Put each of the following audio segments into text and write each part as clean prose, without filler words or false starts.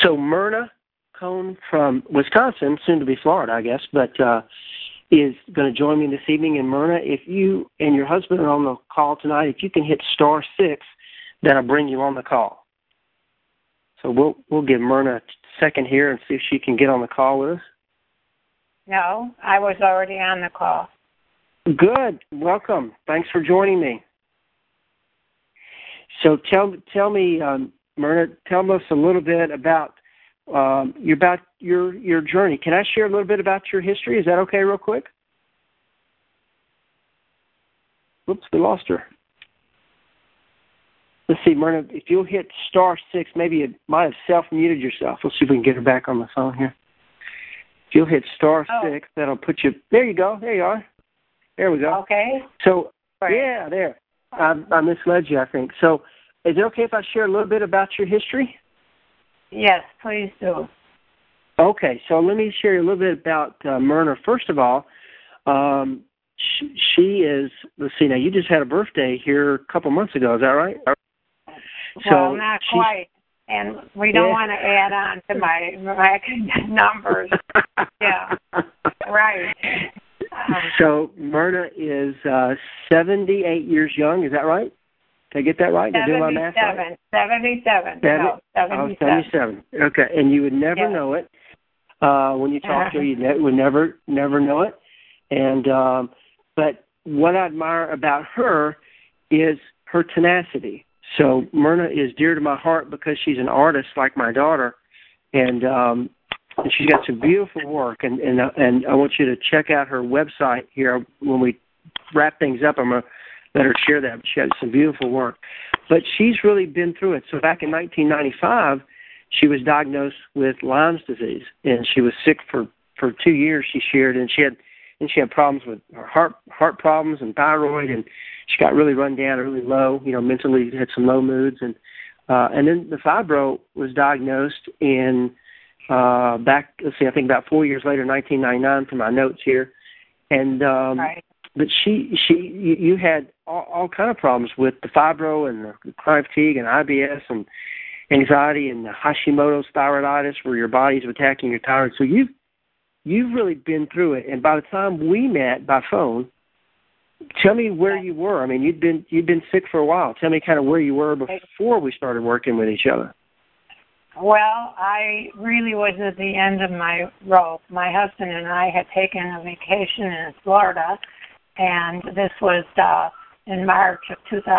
So Myrna Cohn from Wisconsin, soon to be Florida, I guess, but is going to join me this evening. And Myrna, if you and your husband are on the call tonight, if you can hit *6, that'll bring you on the call. So we'll give Myrna a second here and see if she can get on the call with us. No, I was already on the call. Good. Welcome. Thanks for joining me. So tell me, Myrna, tell us a little bit about your journey. Can I share a little bit about your history? Is that okay, real quick? Whoops, we lost her. Let's see, Myrna, if you'll hit *6, maybe you might have self-muted yourself. Let's see if we can get her back on the phone here. If you'll hit *6, that'll put you. There you go. There you are. There we go. Okay. So, yeah, there. I misled you, I think. So, is it okay if I share a little bit about your history? Yes, please do. Okay, so let me share a little bit about Myrna. First of all, she is, let's see, now you just had a birthday here a couple months ago, is that right? Well, not quite. And we don't want to add on to my numbers. Yeah, right. So Myrna is 78 years young, is that right? Did I get that right? 77. 77. No, 77. 77. Okay, and you would never know it. When you talk to her, you would never know it. And but what I admire about her is her tenacity. So Myrna is dear to my heart because she's an artist like my daughter, and she's got some beautiful work. And I want you to check out her website here when we wrap things up. I'm going to let her share that. She has some beautiful work. But she's really been through it. So back in 1995, she was diagnosed with Lyme's disease, and she was sick for 2 years, she shared, and she had problems with her heart problems and thyroid, and she got really run down, really low, mentally had some low moods, and then the fibro was diagnosed in back, let's see, I think about 4 years later, 1999, from my notes here, and right. But you had all kind of problems with the fibro and the chronic fatigue and IBS and anxiety and the Hashimoto's thyroiditis, where your body's attacking your thyroid. So you've really been through it. And by the time we met by phone, tell me where you were. I mean, you'd been sick for a while. Tell me kind of where you were before we started working with each other. Well, I really was at the end of my rope. My husband and I had taken a vacation in Florida, and this was in March of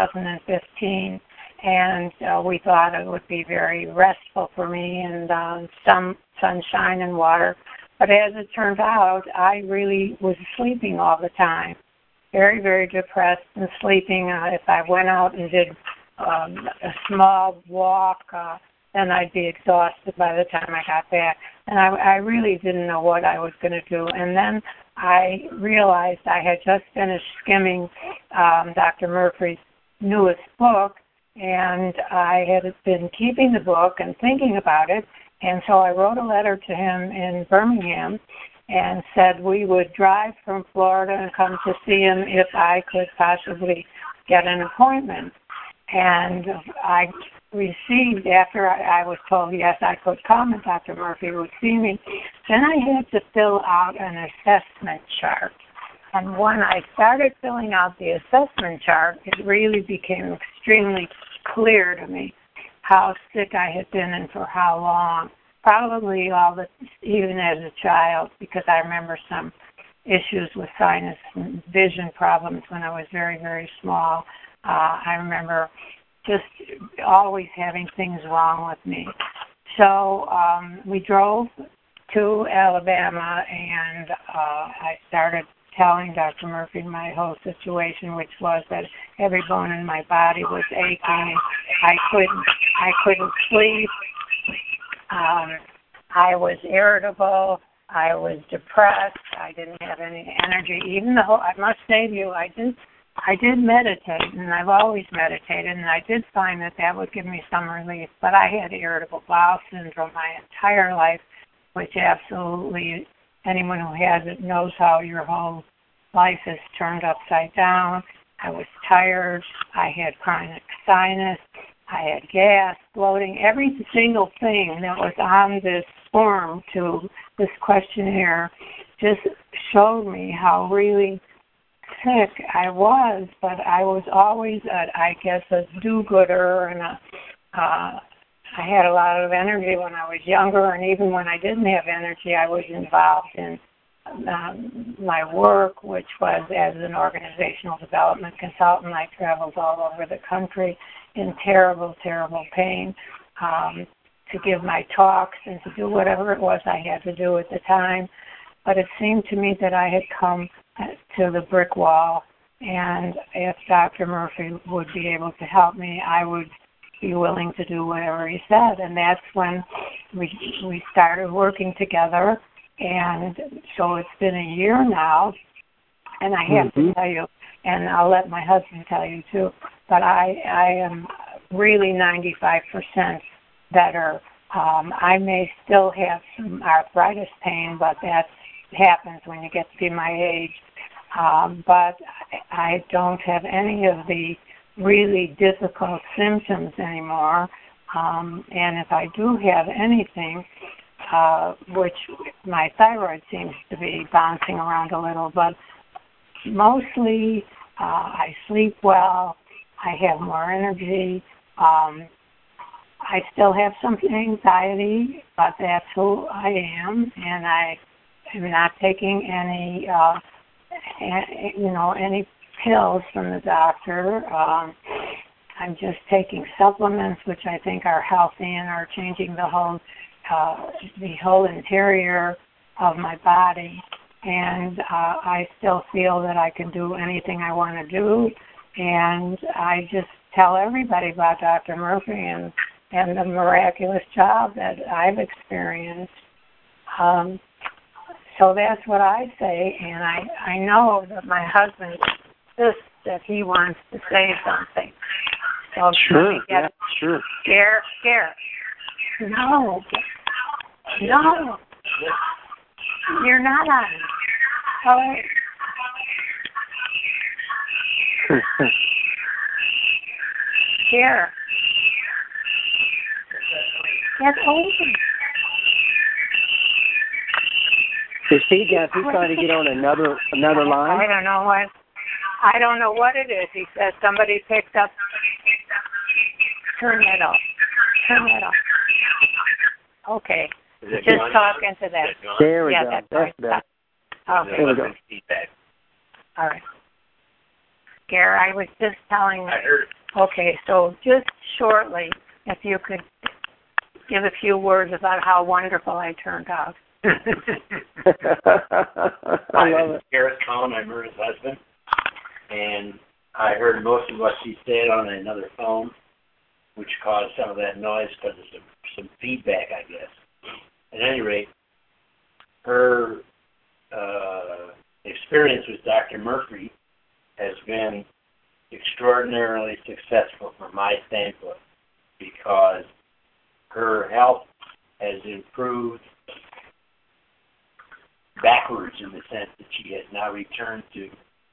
2015, and we thought it would be very restful for me and some sunshine and water. But as it turned out, I really was sleeping all the time, very, very depressed and sleeping. If I went out and did a small walk, then I'd be exhausted by the time I got back. And I really didn't know what I was going to do. And then I realized I had just finished skimming Dr. Murphy's newest book, and I had been keeping the book and thinking about it. And so I wrote a letter to him in Birmingham and said we would drive from Florida and come to see him if I could possibly get an appointment. And I received, after I was told, yes, I could come and Dr. Murphy would see me, then I had to fill out an assessment chart. And when I started filling out the assessment chart, it really became extremely clear to me how sick I had been and for how long. Probably even as a child, because I remember some issues with sinus and vision problems when I was very, very small. I remember just always having things wrong with me. So we drove to Alabama, and I started telling Dr. Murphy my whole situation, which was that every bone in my body was aching. I couldn't sleep. I was irritable. I was depressed. I didn't have any energy. Even though I must say to you, I did meditate, and I've always meditated, and I did find that would give me some relief. But I had irritable bowel syndrome my entire life, which absolutely anyone who has it knows how your whole life is turned upside down. I was tired. I had chronic sinus, I had gas, bloating, every single thing that was on this form to this questionnaire just showed me how really sick I was, but I was always, a do-gooder, and I had a lot of energy when I was younger, and even when I didn't have energy, I was involved in my work, which was as an organizational development consultant. I traveled all over the country in terrible, terrible pain to give my talks and to do whatever it was I had to do at the time. But it seemed to me that I had come to the brick wall, and if Dr. Murphy would be able to help me, I would be willing to do whatever he said. And that's when we started working together. And so it's been a year now, and I have to tell you, and I'll let my husband tell you too, but I am really 95% better. I may still have some arthritis pain, but that happens when you get to be my age. But I don't have any of the really difficult symptoms anymore. And if I do have anything, which my thyroid seems to be bouncing around a little, but mostly I sleep well, I have more energy, I still have some anxiety, but that's who I am, and I am not taking any, any pills from the doctor. I'm just taking supplements, which I think are healthy and are changing the whole interior of my body, and I still feel that I can do anything I want to do, and I just tell everybody about Dr. Murphy and the miraculous job that I've experienced. So that's what I say, and I know that my husband insists that he wants to say something. So sure, yeah, sure. Scare. No, you're not on. Oh. Here. That's open. Is he trying to get on another line? I don't know what it is. He says somebody picked up. Turn that off. Okay. Just talking to that. There we go. That's better. Okay. There we go. All right. Gare, I was just telling you. I heard. Okay, so just shortly, if you could give a few words about how wonderful I turned out. I love it. Gareth Cohen, I'm Myrna's husband, and I heard most of what she said on another phone, which caused some of that noise because of some feedback, I guess. At any rate, her experience with Dr. Murphy has been extraordinarily successful from my standpoint because her health has improved backwards in the sense that she has now returned to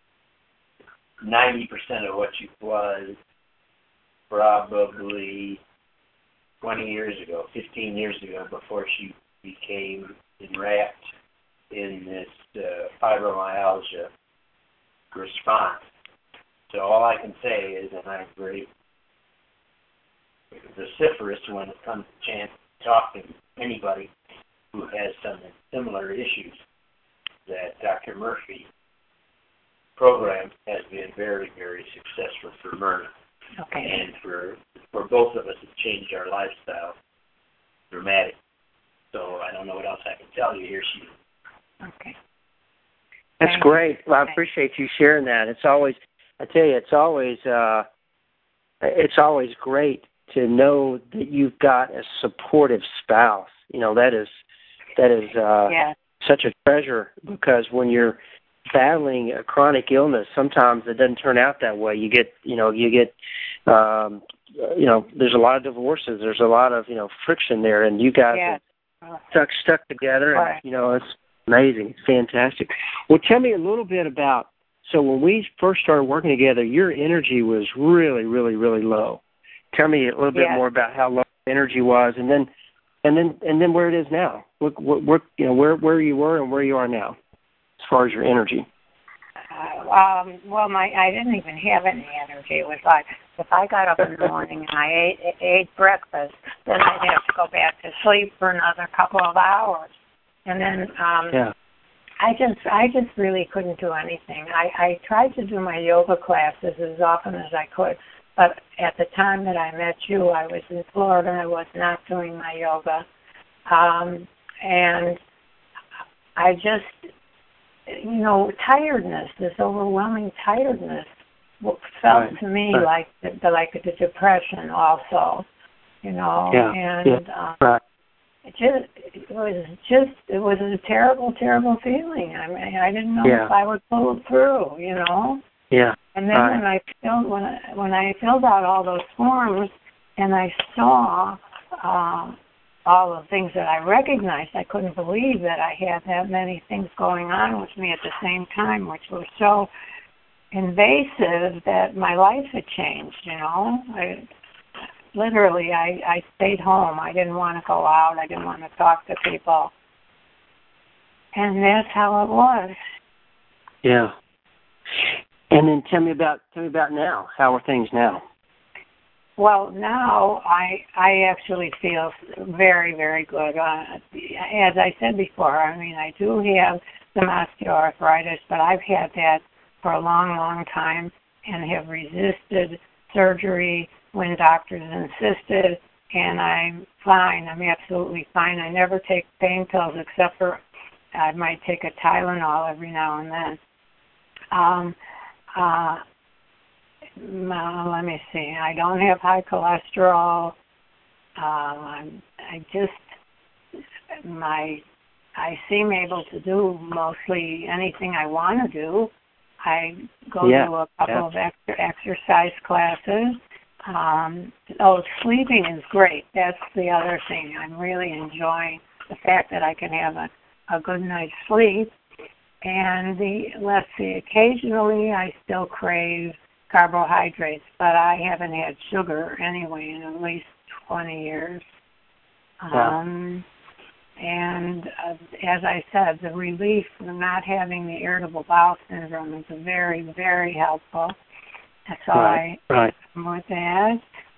90% of what she was probably 20 years ago, 15 years ago, before she became enwrapped in this fibromyalgia response. So all I can say is, and I'm very vociferous when it comes to chance talking to anybody who has some similar issues, that Dr. Murphy program has been very, very successful for Myrna. Okay. And for both of us, it's changed our lifestyle dramatically. So I don't know what else I can tell you here. Okay. That's great. Well, I appreciate you sharing that. It's always great to know that you've got a supportive spouse. You know, that is such a treasure, because when you're battling a chronic illness, sometimes it doesn't turn out that way. There's a lot of divorces. There's a lot of, friction there, and you guys are stuck together. Right. And, it's amazing. It's fantastic. Well, tell me a little bit about, so when we first started working together, your energy was really, really, really low. Tell me a little bit more about how low the energy was, and then where it is now. What you know, where you were and where you are now, as far as your energy. Well, I didn't even have any energy. It was like if I got up in the morning and I ate breakfast, then I'd have to go back to sleep for another couple of hours, and then I just really couldn't do anything. I tried to do my yoga classes as often as I could, but at the time that I met you, I was in Florida and I was not doing my yoga, and I just. Tiredness, this overwhelming tiredness felt to me like the depression also, and it was a terrible feeling. I mean, I didn't know if I would pull it through, Yeah. And then when I filled out all those forms and I saw all the things that I recognized, I couldn't believe that I had that many things going on with me at the same time, which were so invasive that my life had changed, I stayed home. I didn't want to go out. I didn't want to talk to people. And that's how it was. Yeah. And then tell me about now. How are things now? Well, now I actually feel very, very good. As I said before, I mean, I do have some osteoarthritis, but I've had that for a long, long time and have resisted surgery when doctors insisted, and I'm fine. I'm absolutely fine. I never take pain pills except for I might take a Tylenol every now and then. Let me see. I don't have high cholesterol. I seem able to do mostly anything I want to do. I go to a couple of exercise classes. Sleeping is great. That's the other thing. I'm really enjoying the fact that I can have a good night's sleep. And occasionally I still crave carbohydrates, but I haven't had sugar anyway in at least 20 years. And as I said, the relief from not having the irritable bowel syndrome is very, very helpful. So I with that.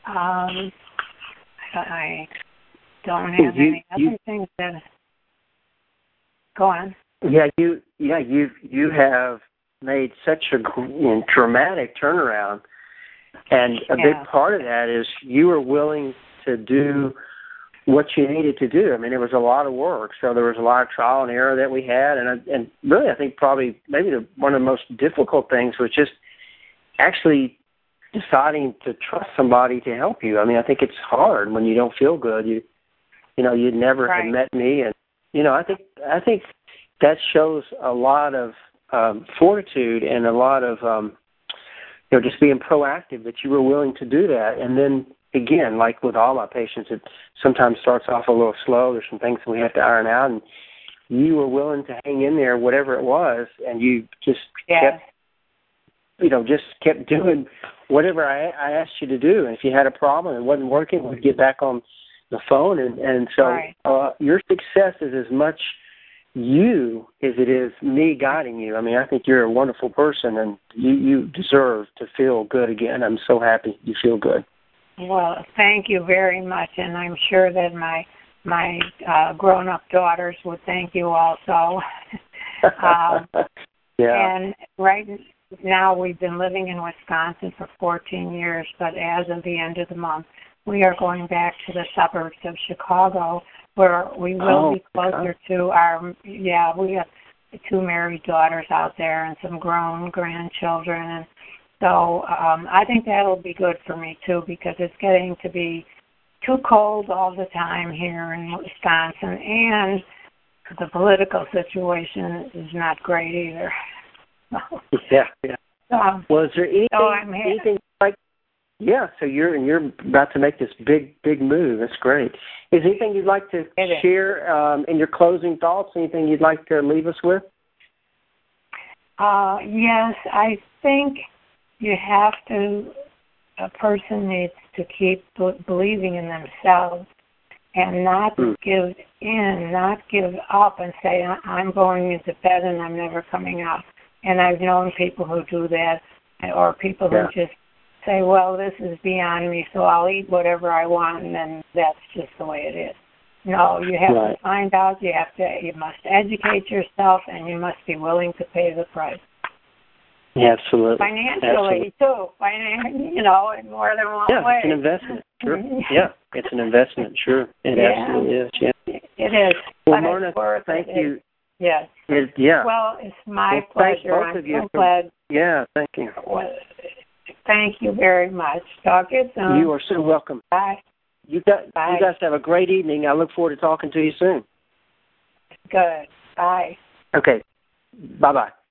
I don't have any other things that. Go on. You have made such a dramatic turnaround, and a big part of that is you were willing to do what you needed to do. I mean, it was a lot of work, so there was a lot of trial and error that we had, and really, I think probably maybe one of the most difficult things was just actually deciding to trust somebody to help you. I mean, I think it's hard when you don't feel good. You never had met me, and I think that shows a lot of fortitude and a lot of just being proactive that you were willing to do that. And then again, like with all my patients, it sometimes starts off a little slow. There's some things that we have to iron out, and you were willing to hang in there, whatever it was, and you just kept doing whatever I asked you to do. And if you had a problem and it wasn't working, we'd get back on the phone. And so your success is as much you as it is me guiding you. I mean, I think you're a wonderful person, and you deserve to feel good again. I'm so happy you feel good. Well, thank you very much, and I'm sure that my grown-up daughters would thank you also. And right now we've been living in Wisconsin for 14 years, but as of the end of the month, we are going back to the suburbs of Chicago, where we will be closer to we have 2 married daughters out there and some grown grandchildren. And so I think that'll be good for me, too, because it's getting to be too cold all the time here in Wisconsin, and the political situation is not great either. Well, is there anything like... Yeah, so you're about to make this big move. That's great. Is there anything you'd like to share in your closing thoughts? Anything you'd like to leave us with? Yes, I think you have to a person needs to keep believing in themselves and not give in, not give up and say, I'm going into bed and I'm never coming out. And I've known people who do that, or people who just say, well, this is beyond me, so I'll eat whatever I want, and then that's just the way it is. No, you have to find out. You must educate yourself, and you must be willing to pay the price. Yeah, absolutely. Financially, too. In more than one way. Yeah, it's an investment. Sure. Yeah, it's an investment. Sure. It absolutely is. Yeah. It is. Well, Marna, thank you. Yes. Well, it's my pleasure. I'm so glad. Yeah, thank you. Well, thank you very much. Talk to you soon. You are so welcome. Bye. You guys have a great evening. I look forward to talking to you soon. Good. Bye. Okay. Bye-bye.